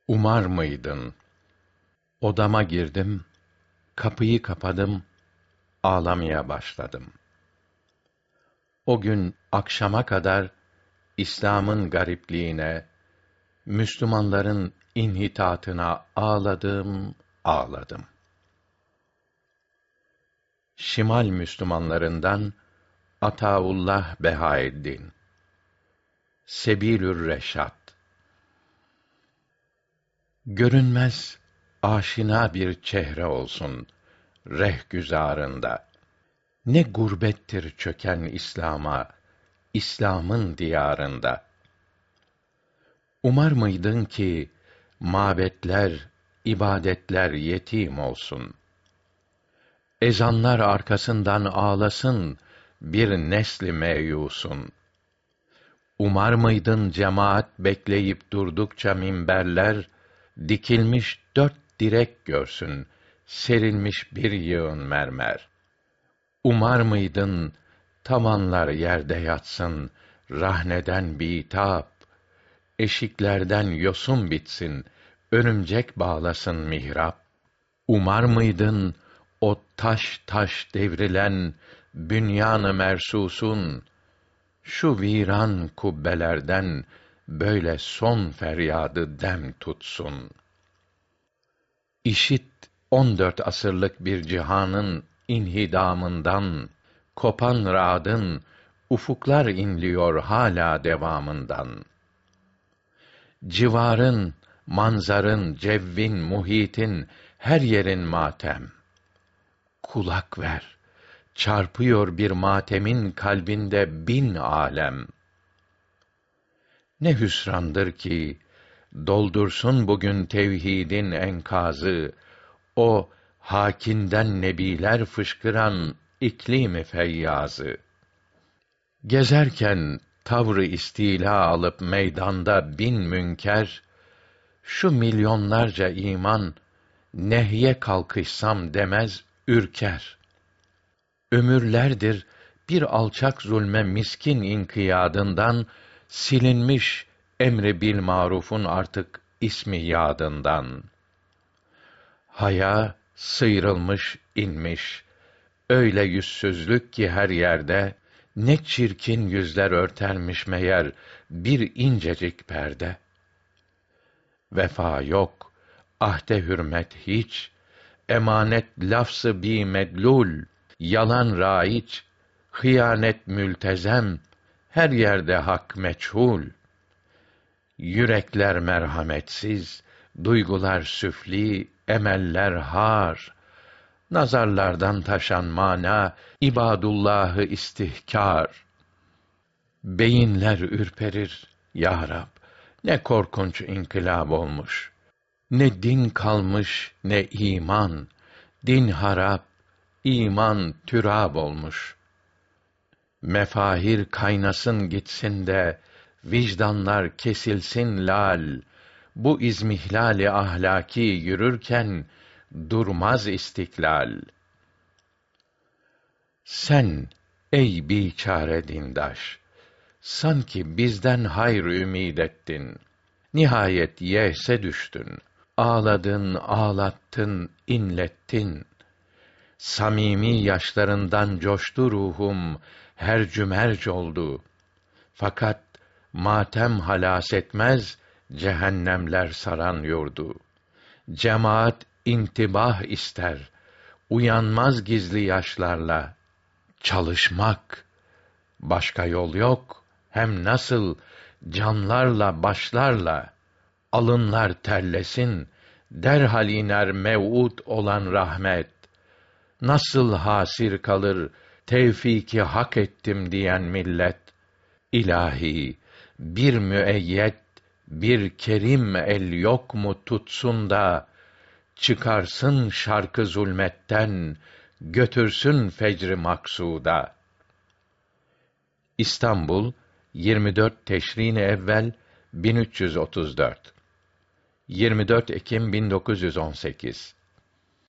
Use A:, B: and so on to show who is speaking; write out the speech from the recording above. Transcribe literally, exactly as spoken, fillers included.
A: Umar mıydın? Odama girdim, kapıyı kapadım, ağlamaya başladım. O gün akşama kadar İslam'ın garipliğine, Müslümanların inhitatına ağladım, ağladım. Şimal Müslümanlarından Ataullah Behaeddin, Sebilür Reşad. Görünmez, aşina bir çehre olsun rehgüzarında. Ne gurbettir çöken İslam'a, İslam'ın diyarında. Umar mıydın ki mabetler, ibadetler yetim olsun? Ezanlar arkasından ağlasın bir nesli meyusun. Umar mıydın cemaat bekleyip durdukça minberler dikilmiş dört direk görsün, serilmiş bir yığın mermer. Umar mıydın tavanlar yerde yatsın, rahneden bitap, eşiklerden yosun bitsin, örümcek bağlasın mihrap? Umar mıydın o taş taş devrilen bünyan-ı mersusun, şu viran kubbelerden böyle son feryadı dem tutsun? İşit on dört asırlık bir cihanın inhidamından, kopan ra'dın ufuklar inliyor hala devamından. Civarın, manzarın, cevvin, muhitin, her yerin matem. Kulak ver, çarpıyor bir matemin kalbinde bin alem. Ne hüsrandır ki doldursun bugün tevhidin enkazı, o hakinden nebiler fışkıran iklim-i feyyazı. Gezerken tavrı istila alıp meydanda bin münker, şu milyonlarca iman nehye kalkışsam demez ürker. Ömürlerdir bir alçak zulme miskin inkiyadından silinmiş emri bil marufun artık ismi yadından. Haya sıyrılmış inmiş, öyle yüzsüzlük ki her yerde ne çirkin yüzler örtermiş meğer bir incecik perde. Vefa yok, ahde hürmet hiç, emanet lafzı bi medlul, yalan raiç, hıyanet mültezem, her yerde hak meçhul. Yürekler merhametsiz, duygular süfli, emeller har. Nazarlardan taşan mana, ibadullahı istihkar. Beyinler ürperir, ya Rab, ne korkunç inkılap olmuş. Ne din kalmış, ne iman. Din harap, iman türab olmuş. Mefahir kaynasın gitsin de vicdanlar kesilsin lal. Bu izmihlal-i ahlaki yürürken durmaz istiklal. Sen ey biçare dindaş, sanki bizden hayır ümid ettin. Nihayet yehse düştün. Ağladın, ağlattın, inlettin. Samimi yaşlarından coştu ruhum, hercü merc oldu. Fakat matem halas etmez, cehennemler saran yurdu. Cemaat intibah ister, uyanmaz gizli yaşlarla. Çalışmak, başka yol yok, hem nasıl, canlarla başlarla. Alınlar terlesin, derhal iner mev'ud olan rahmet. Nasıl hasir kalır, tevfiki hak ettim diyen millet. İlahi, bir müeyyed, bir kerim el yok mu tutsun da, çıkarsın şarkı zulmetten, götürsün fecr-i maksuda. İstanbul, yirmi dört Teşrin-i Evvel bin üç yüz otuz dört. yirmi dört Ekim bin dokuz yüz on sekiz.